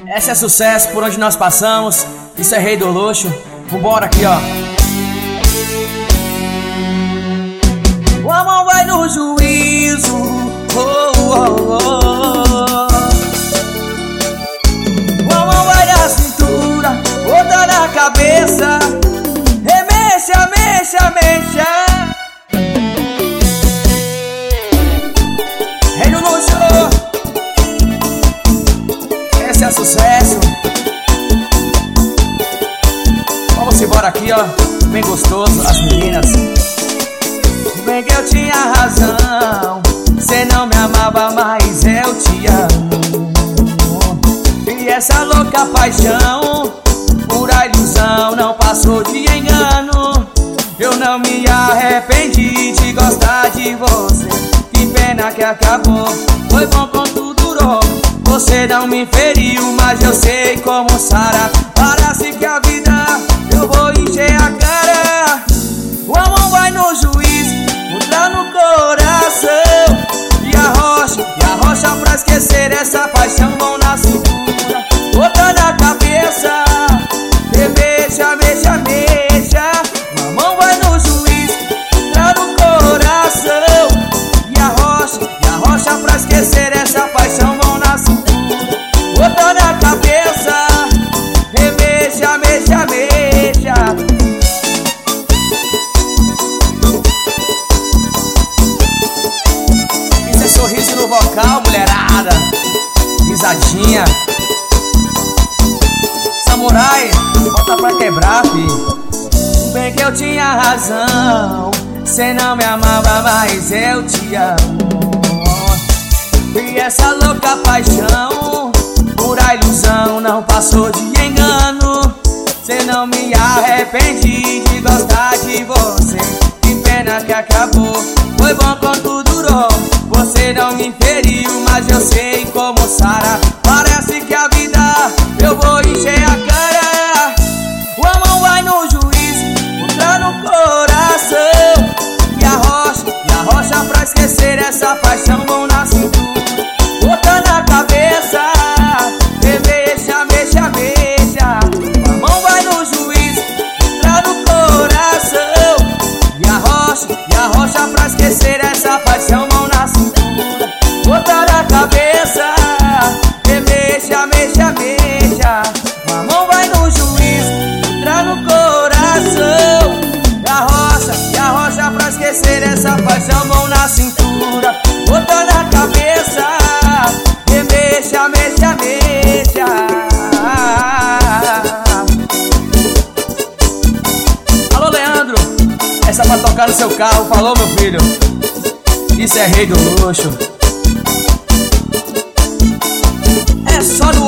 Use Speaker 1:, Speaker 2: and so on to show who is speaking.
Speaker 1: Essa é sucesso por onde nós passamos. Isso é Rei do Luxo. Vambora aqui, ó. O amor vai no juízo. Oh, oh, oh. O amor vai na cintura, outra na cabeça. Remexa, mexa, mexa. Rei do Luxo. Esse é sucesso. Vamos embora aqui, ó. Bem gostoso, as meninas. Bem que eu tinha razão. Cê não me amava, mas eu te amo. E essa louca paixão, pura ilusão, não passou de engano. Eu não me arrependi de gostar de você. Que pena que acabou, foi bom quando durou. Você não me feriu, mas eu sei como sara. Parece que a vida eu vou encher a cara. O amor vai no juízo, outra no coração. E a rocha pra esquecer essa paixão. Mão na cintura, outra na cabeça. Mexa, mexa, mexa. A mão vai no juízo, outra no coração. E a rocha pra esquecer essa paixão. Mão na cintura, outra na cabeça. Mexa, mexa, mexa. Isso é sorriso no vocal, mulherada. Risadinha. Samurai, volta pra quebrar, filho. Bem que eu tinha razão. Cê não me amava, mas eu te amo. E essa louca paixão, pura ilusão, não passou de engano. Cê não me arrependi de gostar de você. Que pena que acabou, foi bom quando durou. Você não me feriu, mas eu sei como sara. Parece que a vida eu vou encher a cara. O amor vai no juízo, outra no coração. E a rocha pra esquecer essa paixão. Mão na cintura, outra na cabeça. Mexa, mexa, mexa. A mão vai no juízo, outra no coração. E a rocha pra esquecer essa paixão. Mão na cintura, outra na cabeça. Mexa, mexa, mexa. A mão vai no juízo, outra no coração. E a rocha pra esquecer essa paixão. Mão na cintura, outra na cabeça. Mexa, mexa, mexa. Alô, Leandro, essa pra tocar no seu carro. Falou, meu filho. Isso é Rei do Luxo. É só no